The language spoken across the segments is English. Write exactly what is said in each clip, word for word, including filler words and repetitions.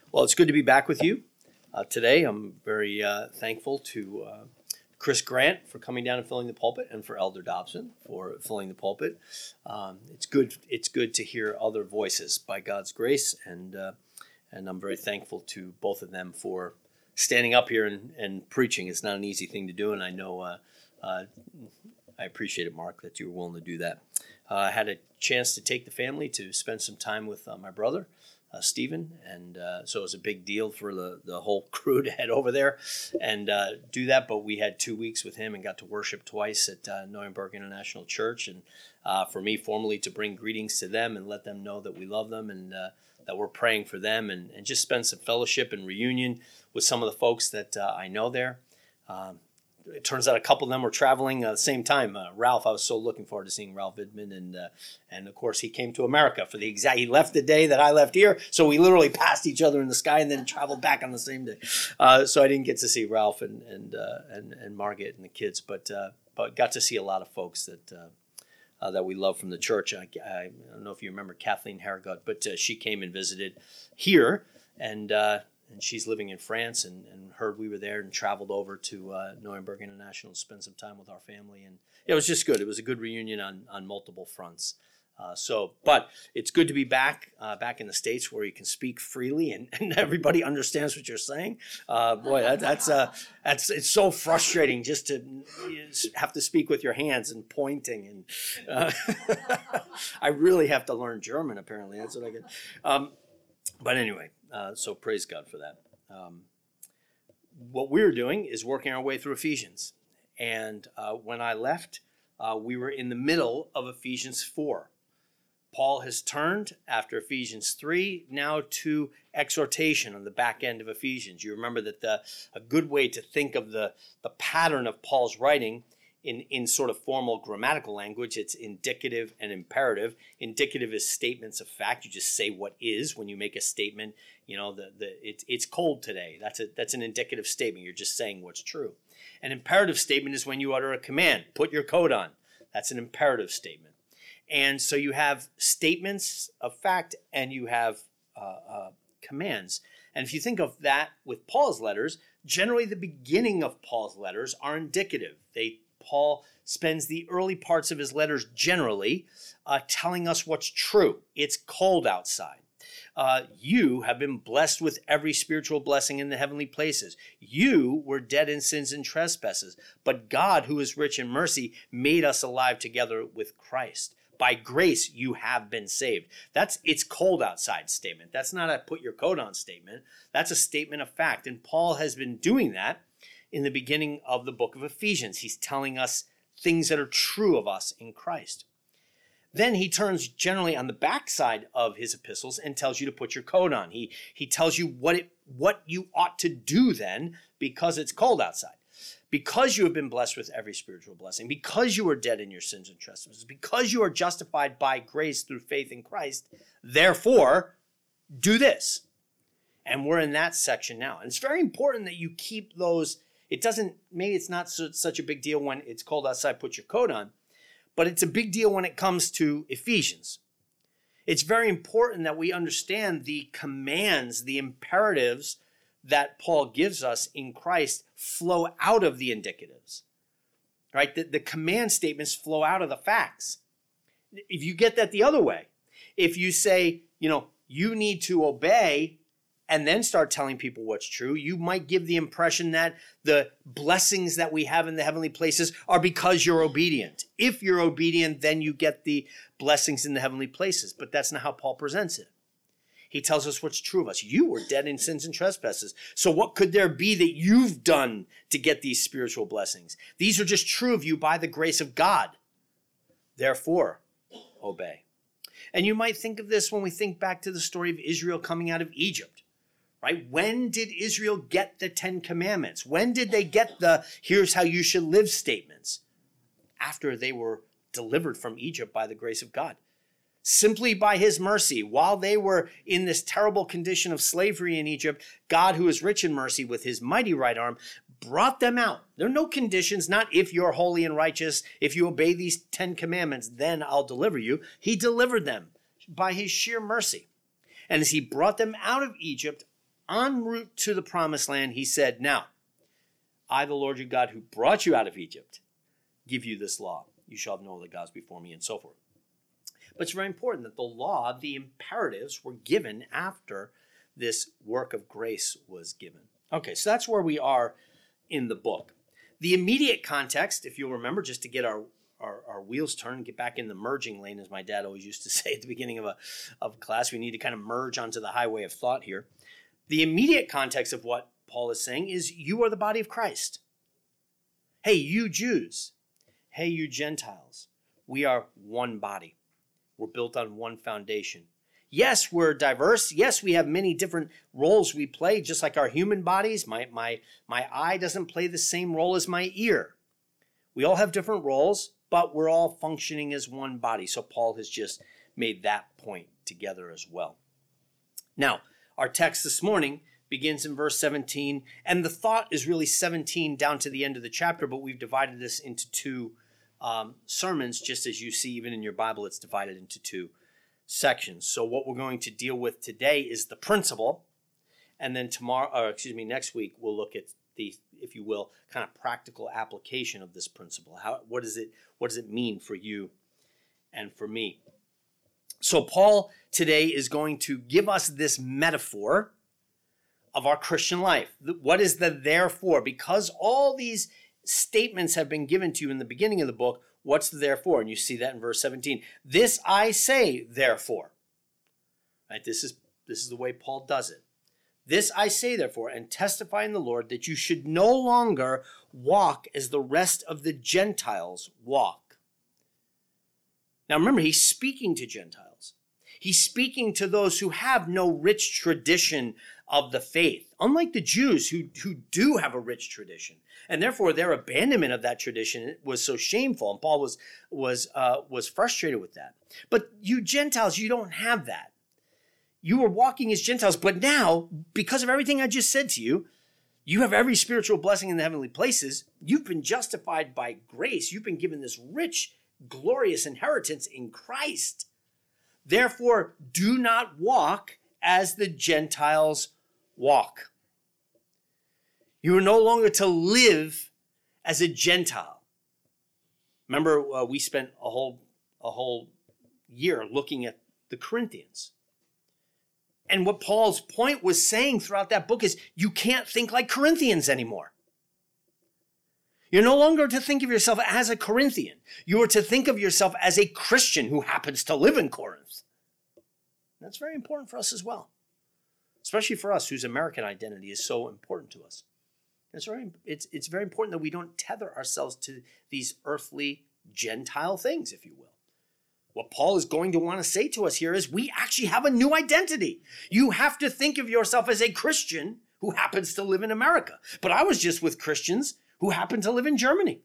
Well, it's good to be back with you uh, today. I'm very uh, thankful to uh, Chris Grant for coming down and filling the pulpit, and for Elder Dobson for filling the pulpit. Um, it's good. It's good to hear other voices by God's grace, and uh, and I'm very thankful to both of them for standing up here and, and preaching. It's not an easy thing to do, and I know uh, uh, I appreciate it, Mark, that you were willing to do that. Uh, I had a chance to take the family to spend some time with uh, my brother. Uh, Stephen, and uh, so it was a big deal for the, the whole crew to head over there and uh, do that, but we had two weeks with him and got to worship twice at uh, Neuenberg International Church, and uh, for me formally to bring greetings to them and let them know that we love them and uh, that we're praying for them, and, and just spend some fellowship and reunion with some of the folks that uh, I know there. Um, It turns out a couple of them were traveling at the same time. Uh, Ralph, I was so looking forward to seeing Ralph Vidman, and uh, and of course he came to America for the exact. He left the day that I left here, so we literally passed each other in the sky and then traveled back on the same day. Uh, so I didn't get to see Ralph and and uh, and, and Margaret and the kids, but uh, but got to see a lot of folks that uh, uh, that we love from the church. I, I don't know if you remember Kathleen Harrigot, but uh, she came and visited here, and. Uh, And she's living in France, and, and heard we were there, and traveled over to uh, Neuenberg International to spend some time with our family. And it was just good. It was a good reunion on, on multiple fronts. Uh, so, but it's good to be back, uh, back in the States where you can speak freely and, and everybody understands what you're saying. Uh, boy, that, that's uh, that's it's so frustrating just to have to speak with your hands and pointing. And uh, I really have to learn German. Apparently, that's what I get. Um, but anyway. Uh, so praise God for that. Um, what we're doing is working our way through Ephesians. And uh, when I left, uh, we were in the middle of Ephesians four. Paul has turned after Ephesians three now to exhortation on the back end of Ephesians. You remember that the, a good way to think of the, the pattern of Paul's writing In, in sort of formal grammatical language, it's indicative and imperative. Indicative is statements of fact. You just say what is when you make a statement. You know, the the it's it's cold today. That's a that's an indicative statement. You're just saying what's true. An imperative statement is when you utter a command. Put your coat on. That's an imperative statement. And so you have statements of fact and you have uh, uh, commands. And if you think of that with Paul's letters, generally the beginning of Paul's letters are indicative. They Paul spends the early parts of his letters generally uh, telling us what's true. It's cold outside. Uh, you have been blessed with every spiritual blessing in the heavenly places. You were dead in sins and trespasses, but God, who is rich in mercy, made us alive together with Christ. By grace, you have been saved. That's it's cold outside statement. That's not a put your coat on statement. That's a statement of fact. And Paul has been doing that in the beginning of the book of Ephesians. He's telling us things that are true of us in Christ. Then he turns generally on the backside of his epistles and tells you to put your coat on. He, he tells you what, it, what you ought to do then because it's cold outside. Because you have been blessed with every spiritual blessing, because you are dead in your sins and trespasses, because you are justified by grace through faith in Christ, therefore, do this. And we're in that section now. And it's very important that you keep those. It doesn't, maybe it's not so, such a big deal when it's cold outside, put your coat on, but it's a big deal when it comes to Ephesians. It's very important that we understand the commands, the imperatives that Paul gives us in Christ flow out of the indicatives, right? The, the command statements flow out of the facts. If you get that the other way, if you say, you know, you need to obey and then start telling people what's true, you might give the impression that the blessings that we have in the heavenly places are because you're obedient. If you're obedient, then you get the blessings in the heavenly places. But that's not how Paul presents it. He tells us what's true of us. You were dead in sins and trespasses. So what could there be that you've done to get these spiritual blessings? These are just true of you by the grace of God. Therefore, obey. And you might think of this when we think back to the story of Israel coming out of Egypt. Right? When did Israel get the Ten Commandments? When did they get the here's how you should live statements? After they were delivered from Egypt by the grace of God. Simply by his mercy, while they were in this terrible condition of slavery in Egypt, God, who is rich in mercy with his mighty right arm, brought them out. There are no conditions, not if you're holy and righteous, if you obey these Ten Commandments, then I'll deliver you. He delivered them by his sheer mercy. And as he brought them out of Egypt, en route to the promised land, he said, now, I, the Lord your God, who brought you out of Egypt, give you this law. You shall have no other gods before me, and so forth. But it's very important that the law, the imperatives, were given after this work of grace was given. Okay, so that's where we are in the book. The immediate context, if you'll remember, just to get our, our, our wheels turned, get back in the merging lane, as my dad always used to say at the beginning of a of class, we need to kind of merge onto the highway of thought here. The immediate context of what Paul is saying is, you are the body of Christ. Hey, you Jews. Hey, you Gentiles. We are one body. We're built on one foundation. Yes, we're diverse. Yes, we have many different roles we play, just like our human bodies. My, my, my eye doesn't play the same role as my ear. We all have different roles, but we're all functioning as one body. So Paul has just made that point together as well. Now, our text this morning begins in verse seventeen, and the thought is really seventeen down to the end of the chapter, but we've divided this into two um, sermons, just as you see even in your Bible, it's divided into two sections. So what we're going to deal with today is the principle, and then tomorrow, or excuse me, next week, we'll look at the, if you will, kind of practical application of this principle. How, what does it, what does it mean for you and for me? So Paul today is going to give us this metaphor of our Christian life. What is the therefore? Because all these statements have been given to you in the beginning of the book, what's the therefore? And you see that in verse seventeen. This I say, therefore. Right? This is, this is the way Paul does it. This I say, therefore, and testify in the Lord that you should no longer walk as the rest of the Gentiles walk. Now remember, he's speaking to Gentiles. He's speaking to those who have no rich tradition of the faith, unlike the Jews who, who do have a rich tradition. And therefore, their abandonment of that tradition was so shameful. And Paul was, was, uh, was frustrated with that. But you Gentiles, you don't have that. You were walking as Gentiles, but now, because of everything I just said to you, you have every spiritual blessing in the heavenly places. You've been justified by grace. You've been given this rich, glorious inheritance in Christ. Therefore, do not walk as the Gentiles walk. You are no longer to live as a Gentile. Remember, uh, we spent a whole, a whole year looking at the Corinthians. And what Paul's point was saying throughout that book is you can't think like Corinthians anymore. You're no longer to think of yourself as a Corinthian. You are to think of yourself as a Christian who happens to live in Corinth. That's very important for us as well, especially for us whose American identity is so important to us. It's very, it's, it's very important that we don't tether ourselves to these earthly Gentile things, if you will. What Paul is going to want to say to us here is we actually have a new identity. You have to think of yourself as a Christian who happens to live in America. But I was just with Christians who happen to live in Germany.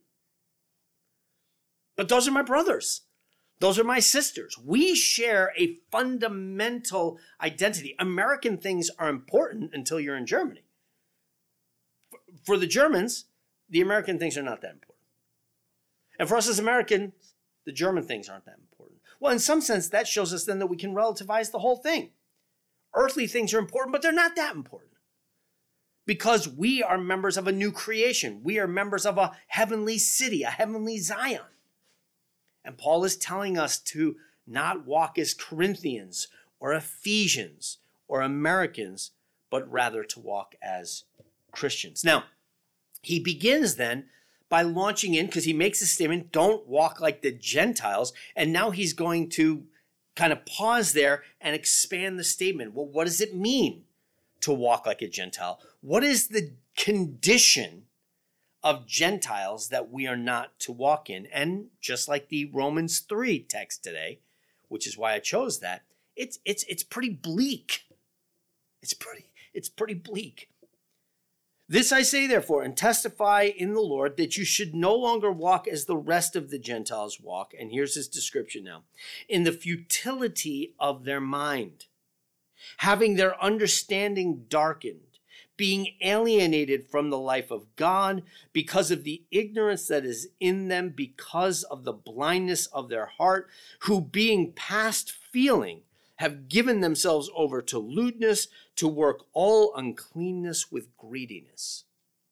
But those are my brothers. Those are my sisters. We share a fundamental identity. American things are important until you're in Germany. For the Germans, the American things are not that important. And for us as Americans, the German things aren't that important. Well, in some sense, that shows us then that we can relativize the whole thing. Earthly things are important, but they're not that important. Because we are members of a new creation. We are members of a heavenly city, a heavenly Zion. And Paul is telling us to not walk as Corinthians or Ephesians or Americans, but rather to walk as Christians. Now, he begins then by launching in, because he makes a statement, don't walk like the Gentiles. And now he's going to kind of pause there and expand the statement. Well, what does it mean to walk like a Gentile? What is the condition of Gentiles that we are not to walk in? And just like the Romans three text today, which is why I chose that, it's it's it's pretty bleak. It's pretty, it's pretty bleak. This I say, therefore, and testify in the Lord that you should no longer walk as the rest of the Gentiles walk. And here's his description now. In the futility of their mind, having their understanding darkened, being alienated from the life of God because of the ignorance that is in them, because of the blindness of their heart, who being past feeling have given themselves over to lewdness, to work all uncleanness with greediness.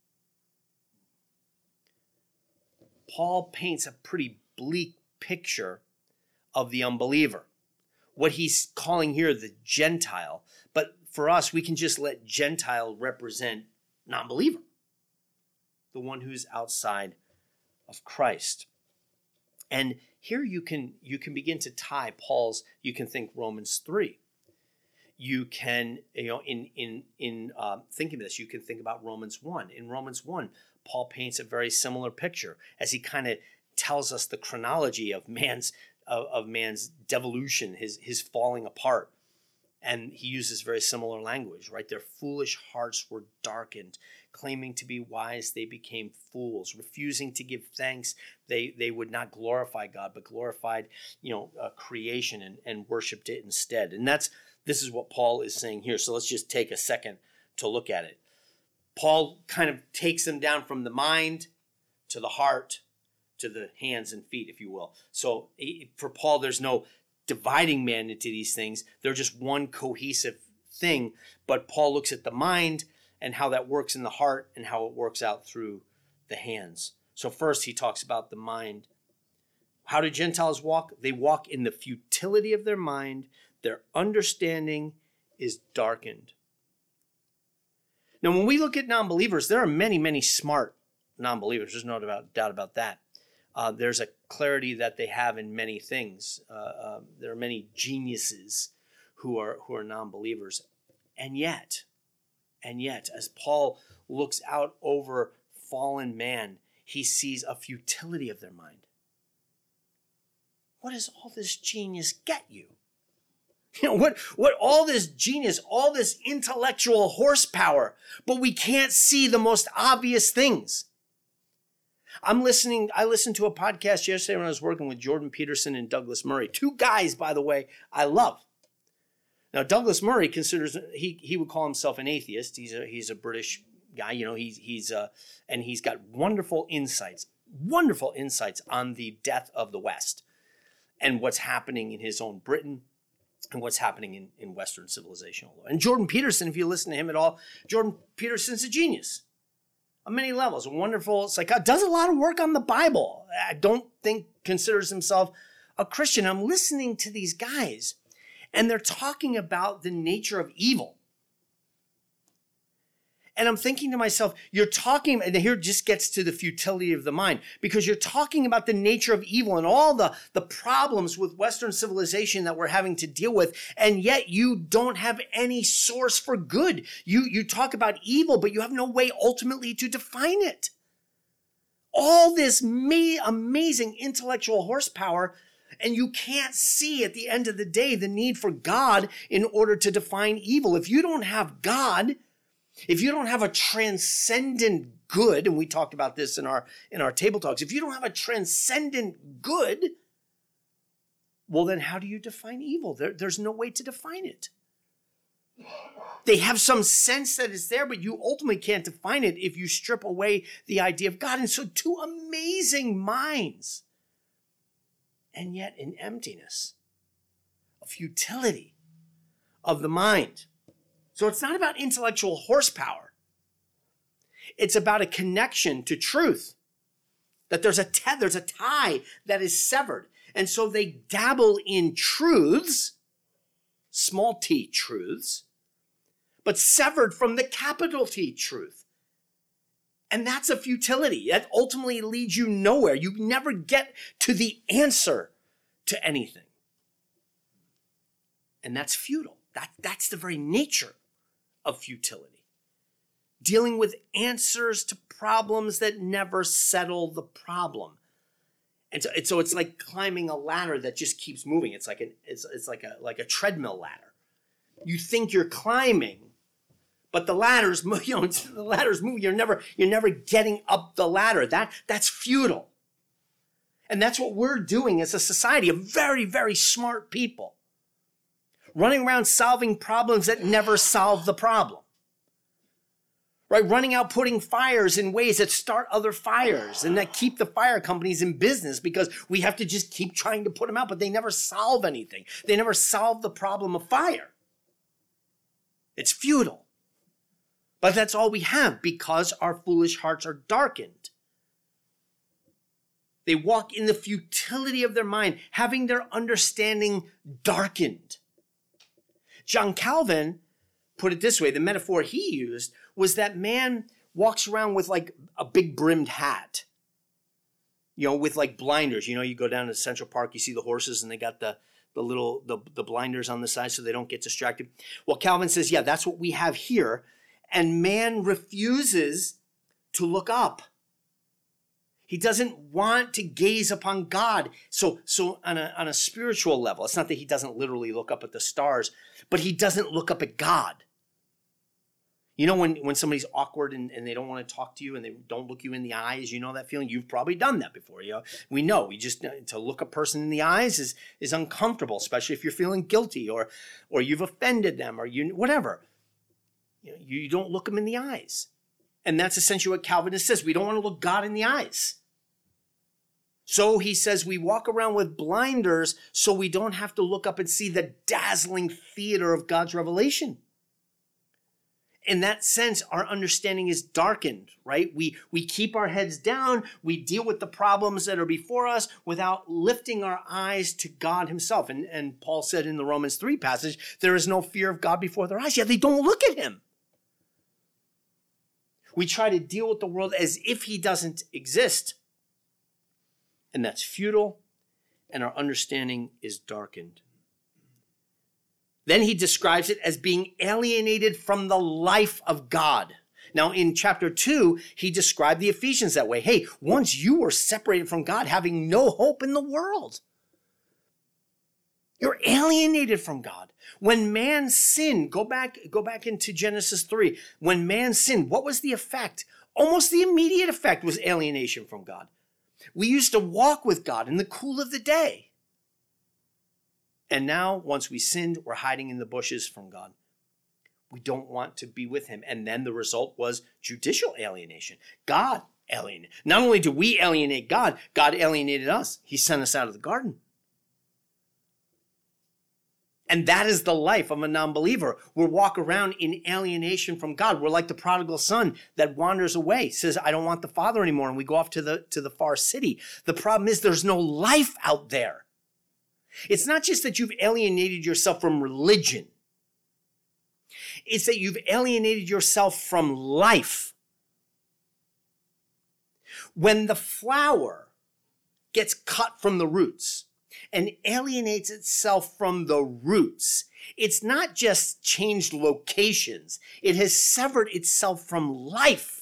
Paul paints a pretty bleak picture of the unbeliever. What he's calling here the Gentile. But for us, we can just let Gentile represent non-believer, the one who's outside of Christ. And here you can you can begin to tie Paul's, you can think Romans three. You can, you know, in in in uh, thinking of this, you can think about Romans one. In Romans one, Paul paints a very similar picture as he kind of tells us the chronology of man's of, of man's devolution, his his falling apart. And he uses very similar language, right? Their foolish hearts were darkened. Claiming to be wise, they became fools. Refusing to give thanks, they, they would not glorify God, but glorified, you know, uh, creation and, and worshipped it instead. And that's this is what Paul is saying here. So let's just take a second to look at it. Paul kind of takes them down from the mind to the heart to the hands and feet, if you will. So for Paul, there's no dividing man into these things. They're just one cohesive thing. But Paul looks at the mind and how that works in the heart and how it works out through the hands. So first he talks about the mind. How do Gentiles walk? They walk in the futility of their mind. Their understanding is darkened. Now, when we look at non-believers, there are many, many smart non-believers. There's no doubt about that. Uh, there's a clarity that they have in many things. Uh, uh, there are many geniuses who are who are non-believers. And yet, and yet, as Paul looks out over fallen man, he sees a futility of their mind. What does all this genius get you? You know, what, what all this genius, all this intellectual horsepower, but we can't see the most obvious things. I'm listening, I listened to a podcast yesterday when I was working with Jordan Peterson and Douglas Murray. Two guys, by the way, I love. Now, Douglas Murray considers, he he would call himself an atheist. He's a, he's a British guy, you know, he's, he's uh, and he's got wonderful insights, wonderful insights on the death of the West and what's happening in his own Britain and what's happening in, in Western civilization. And Jordan Peterson, if you listen to him at all, Jordan Peterson's a genius. On many levels, a wonderful psychologist, does a lot of work on the Bible. I don't think considers himself a Christian. I'm listening to these guys, and they're talking about the nature of evil. And I'm thinking to myself, you're talking, and here it just gets to the futility of the mind, because you're talking about the nature of evil and all the, the problems with Western civilization that we're having to deal with, and yet you don't have any source for good. You, you talk about evil, but you have no way ultimately to define it. All this ma- amazing intellectual horsepower, and you can't see at the end of the day the need for God in order to define evil. If you don't have God, if you don't have a transcendent good, and we talked about this in our in our table talks, if you don't have a transcendent good, well, then how do you define evil? There, there's no way to define it. They have some sense that it's there, but you ultimately can't define it if you strip away the idea of God. And so two amazing minds, and yet an emptiness, a futility of the mind. So it's not about intellectual horsepower. It's about a connection to truth. That there's a te- there's a tie that is severed. And so they dabble in truths, small t truths, but severed from the capital T truth. And that's a futility. That ultimately leads you nowhere. You never get to the answer to anything. And that's futile. That, that's the very nature of futility. Dealing with answers to problems that never settle the problem. And so, and so it's like climbing a ladder that just keeps moving. It's like an it's it's like a like a treadmill ladder. You think you're climbing, but the ladder's you know the ladder's moving. You're never you're never getting up the ladder. That that's futile. And that's what we're doing as a society of very, very smart people. Running around solving problems that never solve the problem. right? Running out, putting fires in ways that start other fires and that keep the fire companies in business because we have to just keep trying to put them out, but they never solve anything. They never solve the problem of fire. It's futile. But that's all we have because our foolish hearts are darkened. They walk in the futility of their mind, having their understanding darkened. John Calvin put it this way, the metaphor he used was that man walks around with like a big brimmed hat, you know, with like blinders. You know, you go down to Central Park, you see the horses and they got the, the little, the, the blinders on the side so they don't get distracted. Well, Calvin says, yeah, that's what we have here. And man refuses to look up. He doesn't want to gaze upon God. So, so on a, on a spiritual level, it's not that he doesn't literally look up at the stars, but he doesn't look up at God. You know, when, when somebody's awkward and, and they don't want to talk to you and they don't look you in the eyes, you know that feeling? You've probably done that before. You know, we know we just, to look a person in the eyes is, is uncomfortable, especially if you're feeling guilty or, or you've offended them or you, whatever. You know, you don't look them in the eyes. And that's essentially what Calvinist says. We don't want to look God in the eyes. So he says we walk around with blinders so we don't have to look up and see the dazzling theater of God's revelation. In that sense, our understanding is darkened, right? We, we keep our heads down. We deal with the problems that are before us without lifting our eyes to God himself. And, and Paul said in the Romans three passage, there is no fear of God before their eyes. Yet they don't look at him. We try to deal with the world as if he doesn't exist. And that's futile, and our understanding is darkened. Then he describes it as being alienated from the life of God. Now, in chapter two, he described the Ephesians that way. Hey, once you were separated from God, having no hope in the world. You're alienated from God. When man sinned, go back, go back into Genesis three. When man sinned, what was the effect? Almost the immediate effect was alienation from God. We used to walk with God in the cool of the day. And now, once we sinned, we're hiding in the bushes from God. We don't want to be with him. And then the result was judicial alienation. God alienated. Not only do we alienate God, God alienated us. He sent us out of the garden. And that is the life of a non-believer. We walk around in alienation from God. We're like the prodigal son that wanders away, says, I don't want the father anymore. And we go off to the, to the far city. The problem is there's no life out there. It's not just that you've alienated yourself from religion. It's that you've alienated yourself from life. When the flower gets cut from the roots and alienates itself from the roots, it's not just changed locations. It has severed itself from life.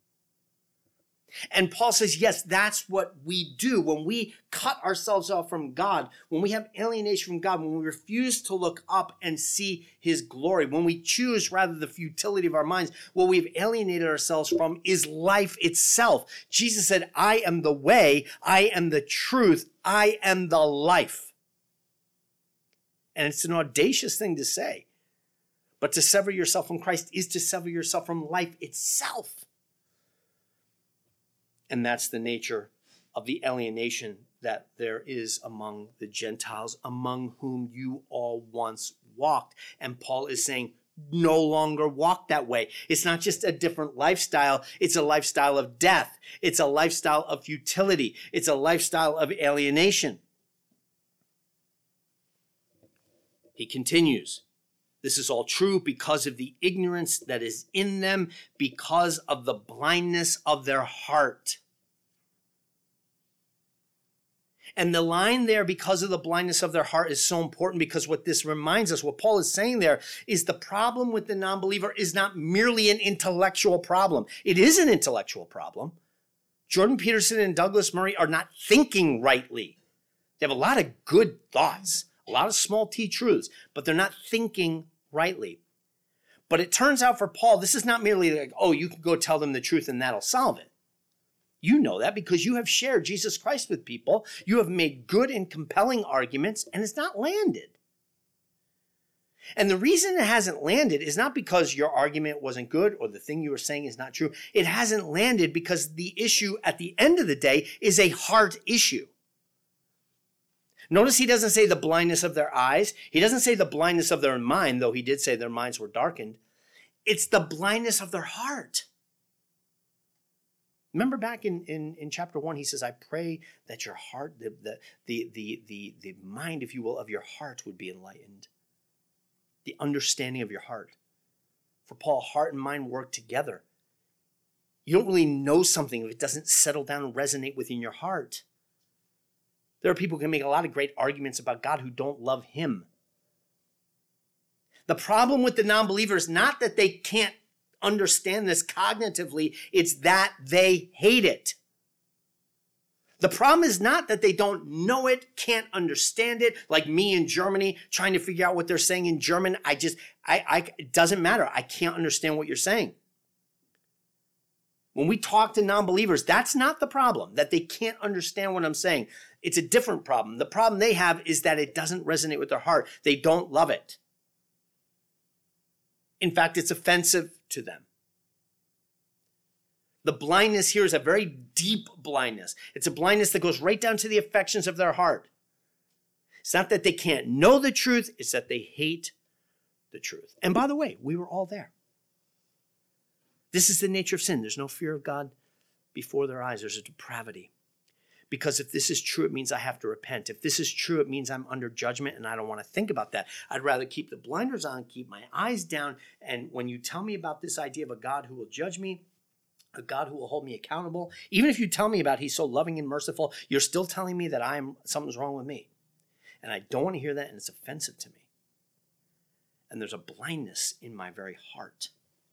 And Paul says, yes, that's what we do when we cut ourselves off from God, when we have alienation from God, when we refuse to look up and see his glory, when we choose rather the futility of our minds, what we've alienated ourselves from is life itself. Jesus said, I am the way, I am the truth, I am the life. And it's an audacious thing to say. But to sever yourself from Christ is to sever yourself from life itself. And that's the nature of the alienation that there is among the Gentiles, among whom you all once walked. And Paul is saying, no longer walk that way. It's not just a different lifestyle. It's a lifestyle of death. It's a lifestyle of futility. It's a lifestyle of alienation. He continues. This is all true because of the ignorance that is in them, because of the blindness of their heart. And the line there, because of the blindness of their heart, is so important because what this reminds us, what Paul is saying there, is the problem with the non-believer is not merely an intellectual problem. It is an intellectual problem. Jordan Peterson and Douglas Murray are not thinking rightly. They have a lot of good thoughts, a lot of small T truths, but they're not thinking rightly. But it turns out for Paul, this is not merely like, oh, you can go tell them the truth and that'll solve it. You know that because you have shared Jesus Christ with people. You have made good and compelling arguments, and it's not landed. And the reason it hasn't landed is not because your argument wasn't good or the thing you were saying is not true. It hasn't landed because the issue at the end of the day is a heart issue. Notice he doesn't say the blindness of their eyes. He doesn't say the blindness of their mind, though he did say their minds were darkened. It's the blindness of their heart. Remember back in, in, in chapter one, he says, I pray that your heart, the, the, the, the, the, the mind, if you will, of your heart would be enlightened. The understanding of your heart. For Paul, heart and mind work together. You don't really know something if it doesn't settle down and resonate within your heart. There are people who can make a lot of great arguments about God who don't love him. The problem with the non-believer is not that they can't understand this cognitively, it's that they hate it. The problem is not that they don't know it, can't understand it, like me in Germany trying to figure out what they're saying in German. I just, I, I, it doesn't matter. I can't understand what you're saying. When we talk to non-believers, that's not the problem, that they can't understand what I'm saying. It's a different problem. The problem they have is that it doesn't resonate with their heart. They don't love it. In fact, it's offensive to them. The blindness here is a very deep blindness. It's a blindness that goes right down to the affections of their heart. It's not that they can't know the truth, it's that they hate the truth. And by the way, we were all there. This is the nature of sin. There's no fear of God before their eyes. There's a depravity. Because if this is true, it means I have to repent. If this is true, it means I'm under judgment and I don't want to think about that. I'd rather keep the blinders on, keep my eyes down. And when you tell me about this idea of a God who will judge me, a God who will hold me accountable, even if you tell me about he's so loving and merciful, you're still telling me that I'm something's wrong with me. And I don't want to hear that, and it's offensive to me. And there's a blindness in my very heart.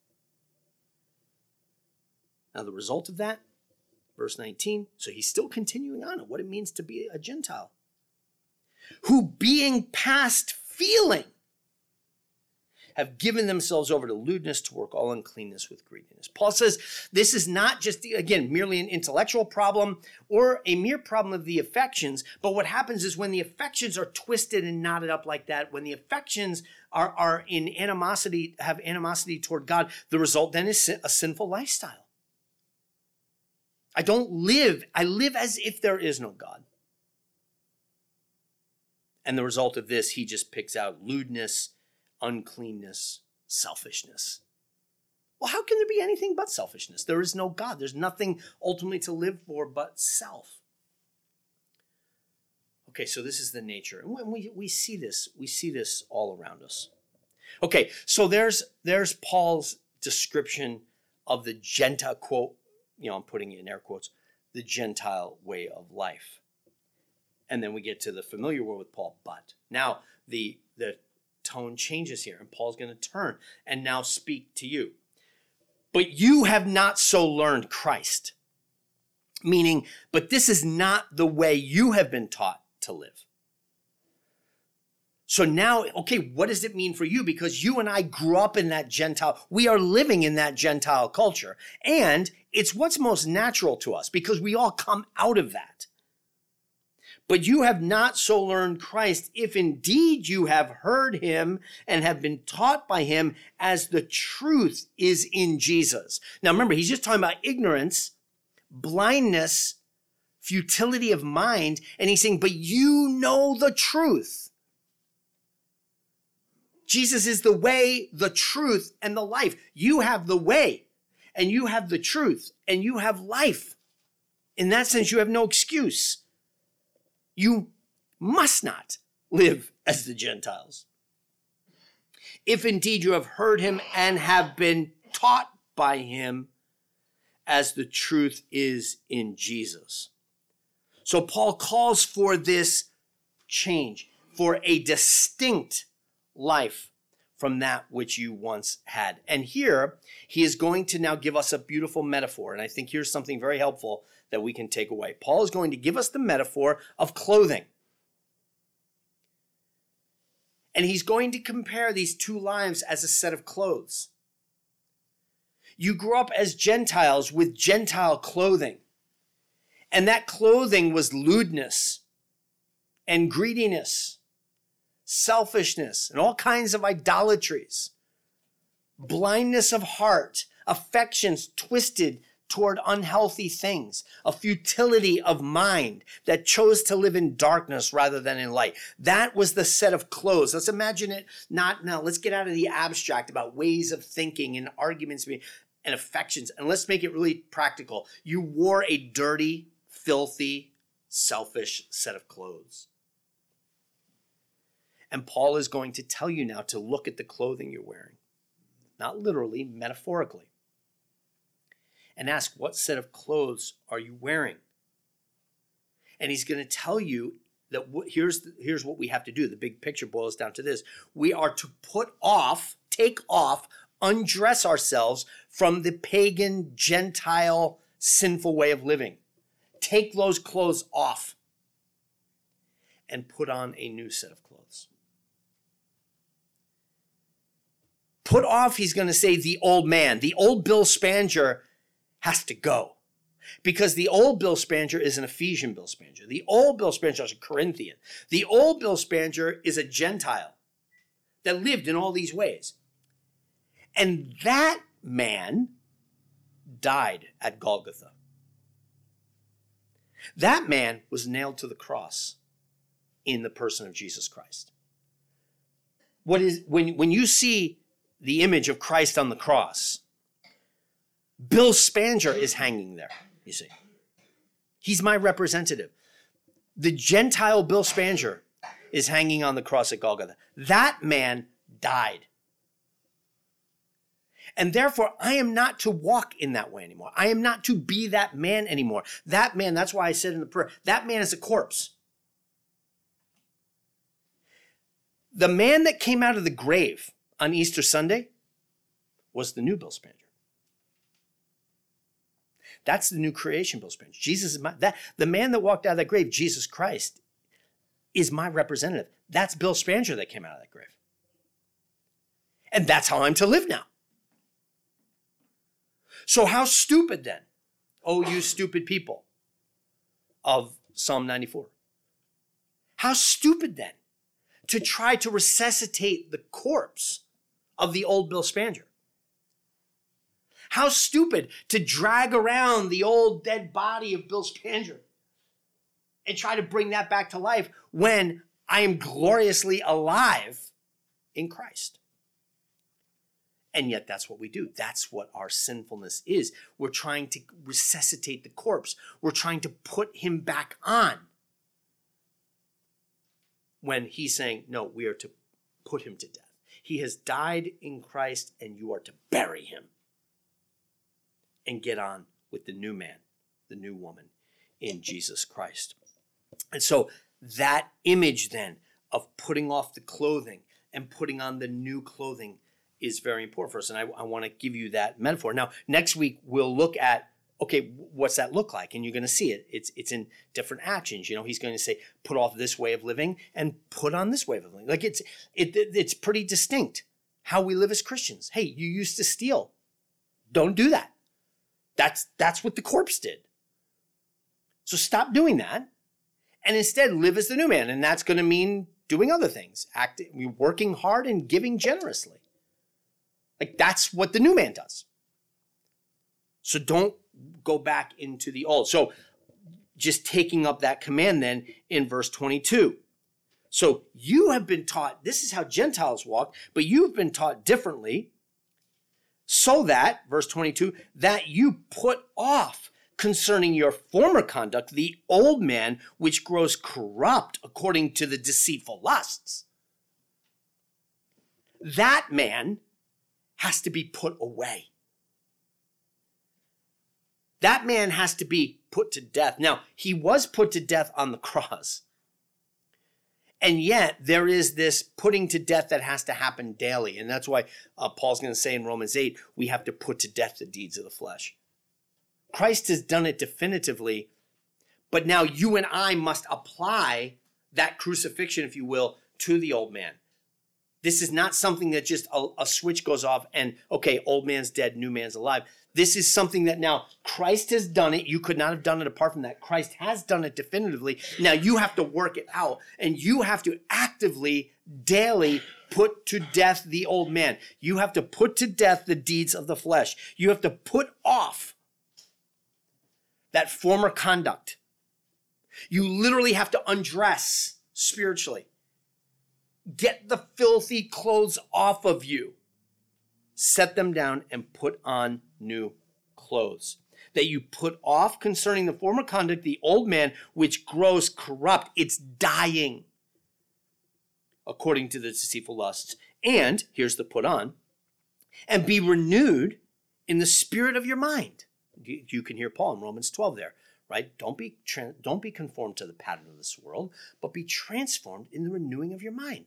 Now, the result of that, verse nineteen, so he's still continuing on what it means to be a Gentile. Who being past feeling have given themselves over to lewdness, to work all uncleanness with greediness. Paul says this is not just, again, merely an intellectual problem or a mere problem of the affections, but what happens is when the affections are twisted and knotted up like that, when the affections are, are in animosity, have animosity toward God, the result then is a sinful lifestyle. I don't live, I live as if there is no God. And the result of this, he just picks out lewdness, uncleanness, selfishness. Well, how can there be anything but selfishness? There is no God. There's nothing ultimately to live for but self. Okay, so this is the nature. And we, we see this, we see this all around us. Okay, so there's, there's Paul's description of the Gentile, quote, you know, I'm putting it in air quotes, the Gentile way of life. And then we get to the familiar word with Paul, but. Now, the, the tone changes here, and Paul's going to turn and now speak to you. But you have not so learned Christ. Meaning, but this is not the way you have been taught to live. So now, okay, what does it mean for you? Because you and I grew up in that Gentile, we are living in that Gentile culture. And it's what's most natural to us because we all come out of that. But you have not so learned Christ, if indeed you have heard him and have been taught by him as the truth is in Jesus. Now remember, he's just talking about ignorance, blindness, futility of mind, and he's saying, but you know the truth. Jesus is the way, the truth, and the life. You have the way, and you have the truth, and you have life. In that sense, you have no excuse. You must not live as the Gentiles. If indeed you have heard him and have been taught by him as the truth is in Jesus. So Paul calls for this change, for a distinct life from that which you once had. And here he is going to now give us a beautiful metaphor. And I think here's something very helpful that we can take away. Paul is going to give us the metaphor of clothing. And he's going to compare these two lives as a set of clothes. You grew up as Gentiles with Gentile clothing. And that clothing was lewdness and greediness, selfishness, and all kinds of idolatries, blindness of heart, affections twisted toward unhealthy things, a futility of mind that chose to live in darkness rather than in light. That was the set of clothes. Let's imagine it not now. Let's get out of the abstract about ways of thinking and arguments and affections, and let's make it really practical. You wore a dirty, filthy, selfish set of clothes. And Paul is going to tell you now to look at the clothing you're wearing, not literally, metaphorically, and ask, what set of clothes are you wearing? And he's going to tell you that w- here's, the, here's what we have to do. The big picture boils down to this. We are to put off, take off, undress ourselves from the pagan, Gentile, sinful way of living. Take those clothes off and put on a new set of clothes. Put off, he's going to say, the old man. The old Bill Spanger has to go. Because the old Bill Spanger is an Ephesian Bill Spanger. The old Bill Spanger is a Corinthian. The old Bill Spanger is a Gentile that lived in all these ways. And that man died at Golgotha. That man was nailed to the cross in the person of Jesus Christ. What is when, when you see the image of Christ on the cross, Bill Spanger is hanging there, you see. He's my representative. The Gentile Bill Spanger is hanging on the cross at Golgotha. That man died. And therefore, I am not to walk in that way anymore. I am not to be that man anymore. That man, that's why I said in the prayer, that man is a corpse. The man that came out of the grave on Easter Sunday was the new Bill Spanger. That's the new creation, Bill Spanger. Jesus is my, that, the man that walked out of that grave, Jesus Christ, is my representative. That's Bill Spanger that came out of that grave. And that's how I'm to live now. So how stupid then, oh, you stupid people of Psalm ninety-four. How stupid then to try to resuscitate the corpse of the old Bill Spanger. How stupid to drag around the old dead body of Bill Spanger and try to bring that back to life when I am gloriously alive in Christ. And yet that's what we do. That's what our sinfulness is. We're trying to resuscitate the corpse. We're trying to put him back on. When he's saying, no, we are to put him to death. He has died in Christ and you are to bury him. And get on with the new man, the new woman in Jesus Christ. And so that image then of putting off the clothing and putting on the new clothing is very important for us. And I, I want to give you that metaphor. Now, next week, we'll look at, okay, what's that look like? And you're going to see it. It's it's in different actions. You know, he's going to say, put off this way of living and put on this way of living. Like it's it, it it's pretty distinct how we live as Christians. Hey, you used to steal. Don't do that. That's that's what the corpse did. So stop doing that and instead live as the new man. And that's going to mean doing other things, acting, working hard and giving generously. Like that's what the new man does. So don't go back into the old. So just taking up that command then in verse twenty-two. So you have been taught, this is how Gentiles walk, but you've been taught differently so that, verse twenty-two, that you put off concerning your former conduct the old man which grows corrupt according to the deceitful lusts. That man has to be put away. That man has to be put to death. Now, he was put to death on the cross. And yet, there is this putting to death that has to happen daily. And that's why uh, Paul's going to say in Romans eight, we have to put to death the deeds of the flesh. Christ has done it definitively, but now you and I must apply that crucifixion, if you will, to the old man. This is not something that just a, a switch goes off and, okay, old man's dead, new man's alive. This is something that now Christ has done it. You could not have done it apart from that. Christ has done it definitively. Now you have to work it out, and you have to actively, daily put to death the old man. You have to put to death the deeds of the flesh. You have to put off that former conduct. You literally have to undress spiritually. Get the filthy clothes off of you. Set them down and put on new clothes. That you put off concerning the former conduct, the old man, which grows corrupt. It's dying according to the deceitful lusts. And, here's the put on, and be renewed in the spirit of your mind. You, you can hear Paul in Romans twelve there, right? Don't be, tra- don't be conformed to the pattern of this world, but be transformed in the renewing of your mind.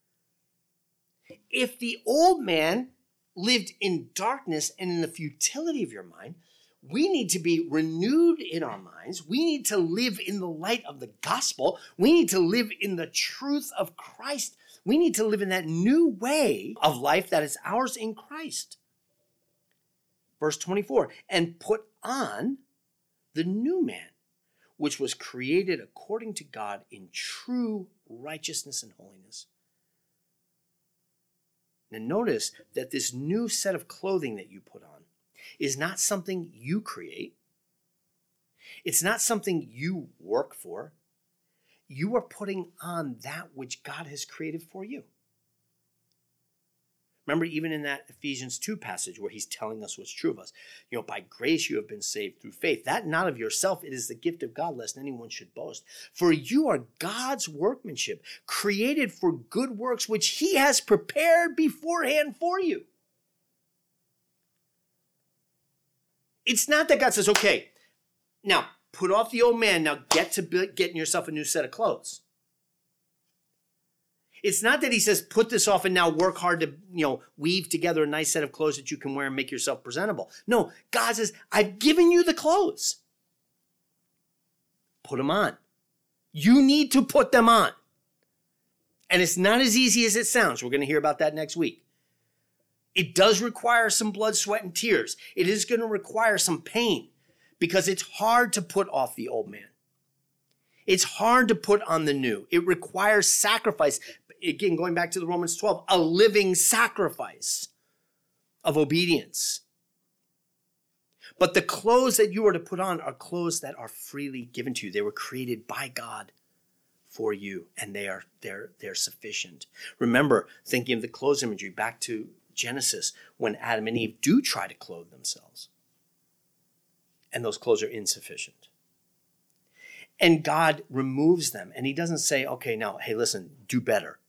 If the old man lived in darkness and in the futility of your mind, we need to be renewed in our minds. We need to live in the light of the gospel. We need to live in the truth of Christ. We need to live in that new way of life that is ours in Christ. Verse twenty-four, and put on the new man, which was created according to God in true righteousness and holiness. Now notice that this new set of clothing that you put on is not something you create. It's not something you work for. You are putting on that which God has created for you. Remember, even in that Ephesians two passage where he's telling us what's true of us, you know, by grace you have been saved through faith. That not of yourself, it is the gift of God, lest anyone should boast. For you are God's workmanship, created for good works, which he has prepared beforehand for you. It's not that God says, okay, now put off the old man, now get to getting yourself a new set of clothes. It's not that he says, put this off and now work hard to, you know, weave together a nice set of clothes that you can wear and make yourself presentable. No, God says, I've given you the clothes. Put them on. You need to put them on. And it's not as easy as it sounds. We're going to hear about that next week. It does require some blood, sweat, and tears. It is going to require some pain because it's hard to put off the old man. It's hard to put on the new. It requires sacrifice. Again, going back to the Romans twelve, a living sacrifice of obedience. But the clothes that you are to put on are clothes that are freely given to you. They were created by God for you, and they are they're they're sufficient. Remember, thinking of the clothes imagery back to Genesis, when Adam and Eve do try to clothe themselves, and those clothes are insufficient. And God removes them, and he doesn't say, okay, now, hey, listen, do better.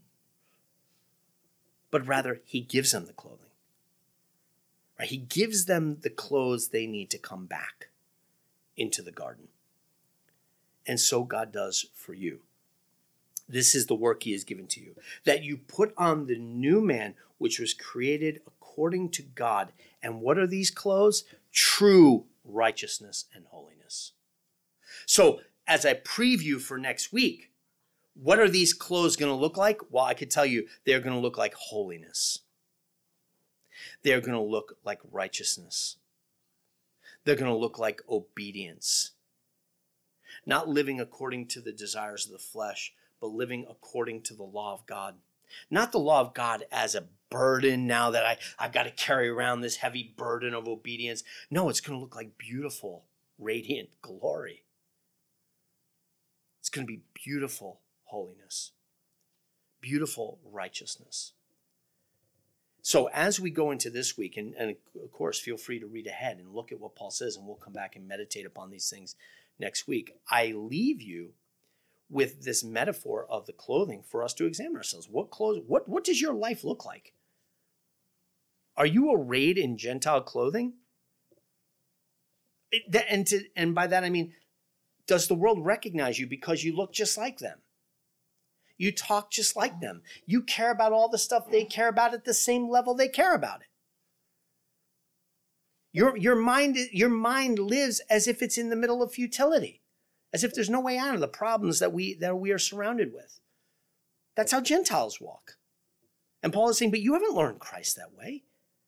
But rather, he gives them the clothing. Right? He gives them the clothes they need to come back into the garden. And so God does for you. This is the work he has given to you, that you put on the new man, which was created according to God. And what are these clothes? True righteousness and holiness. So as I preview for next week, what are these clothes going to look like? Well, I could tell you they're going to look like holiness. They're going to look like righteousness. They're going to look like obedience. Not living according to the desires of the flesh, but living according to the law of God. Not the law of God as a burden now that I, I've got to carry around this heavy burden of obedience. No, it's going to look like beautiful, radiant glory. It's going to be beautiful holiness, beautiful righteousness. So as we go into this week, and, and of course, feel free to read ahead and look at what Paul says, and we'll come back and meditate upon these things next week. I leave you with this metaphor of the clothing for us to examine ourselves. What clothes? What, what does your life look like? Are you arrayed in Gentile clothing? It, that, and, to, and by that I mean, does the world recognize you because you look just like them? You talk just like them. You care about all the stuff they care about at the same level they care about it. Your, your, mind, your mind lives as if it's in the middle of futility, as if there's no way out of the problems that we, that we are surrounded with. That's how Gentiles walk. And Paul is saying, but you haven't learned Christ that way.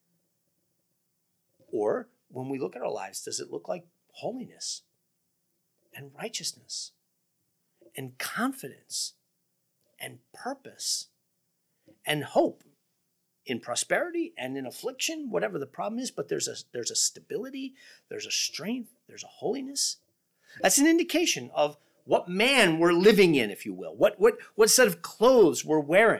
Or when we look at our lives, does it look like holiness and righteousness and confidence and purpose and hope in prosperity and in affliction, whatever the problem is, but there's a there's a stability, there's a strength, there's a holiness. That's an indication of what man we're living in, if you will, what what what set of clothes we're wearing.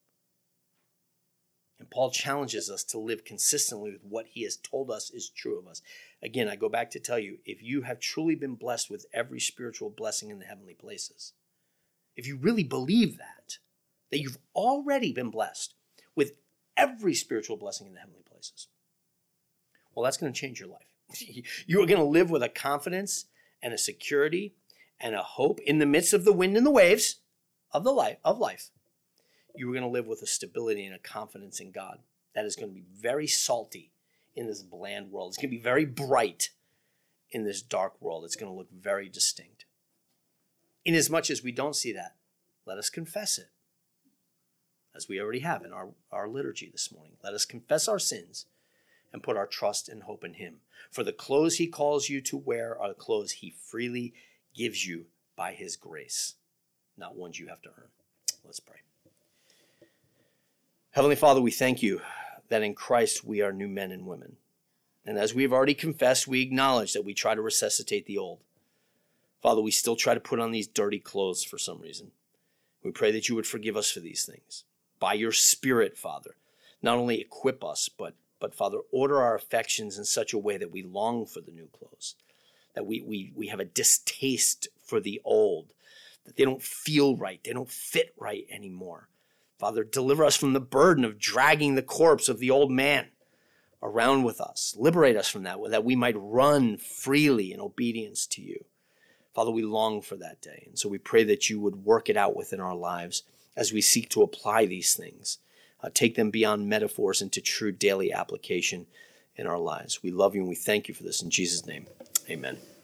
And Paul challenges us to live consistently with what he has told us is true of us. Again, I go back to tell you, if you have truly been blessed with every spiritual blessing in the heavenly places, if you really believe that, that you've already been blessed with every spiritual blessing in the heavenly places, well, that's going to change your life. You are going to live with a confidence and a security and a hope in the midst of the wind and the waves of the life of life. You are going to live with a stability and a confidence in God that is going to be very salty in this bland world. It's going to be very bright in this dark world. It's going to look very distinct. Inasmuch as we don't see that, let us confess it, as we already have in our, our liturgy this morning. Let us confess our sins and put our trust and hope in him. For the clothes he calls you to wear are the clothes he freely gives you by his grace, not ones you have to earn. Let's pray. Heavenly Father, we thank you that in Christ we are new men and women. And as we have already confessed, we acknowledge that we try to resuscitate the old. Father, we still try to put on these dirty clothes for some reason. We pray that you would forgive us for these things. By your Spirit, Father, not only equip us, but, but Father, order our affections in such a way that we long for the new clothes, that we, we, we have a distaste for the old, that they don't feel right, they don't fit right anymore. Father, deliver us from the burden of dragging the corpse of the old man around with us. Liberate us from that, that we might run freely in obedience to you. Father, we long for that day. And so we pray that you would work it out within our lives as we seek to apply these things. Uh, take them beyond metaphors into true daily application in our lives. We love you and we thank you for this. In Jesus' name, amen.